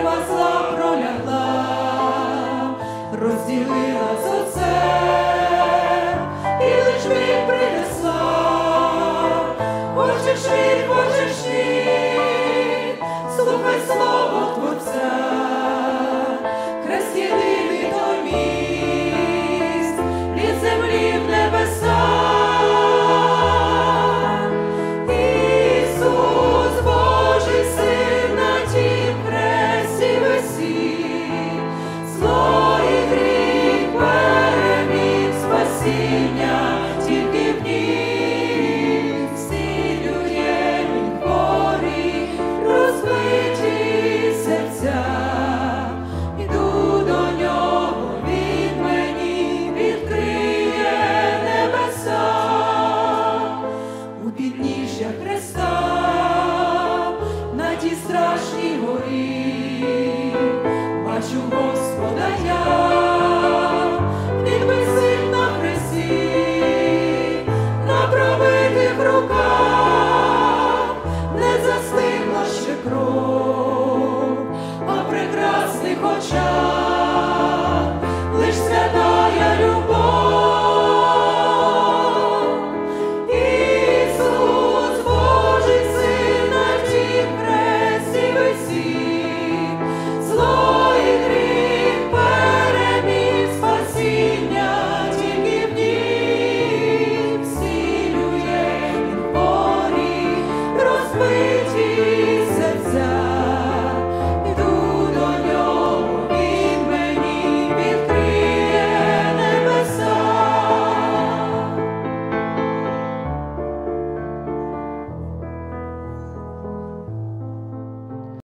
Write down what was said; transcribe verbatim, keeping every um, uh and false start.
битва зла пролягла, розділила з Отцем, і лиш він принесла. Хочеш вір, хочеш ні, слухай слово Творця, хрест єдиний той міст, від землі в небеса. Ісус, Божий Син, на тім хресті висів, зло і гріх переміг, спасіння тільки в нім. Зцілює він хворі, розбиті серця. Іду до нього, він мені відкриє небеса. У підніжжя Христа, на тій страшній горі, бачу Господа я. Він висить на хресті, на пробитих руках не застигла ще кров, а в прекрасних очах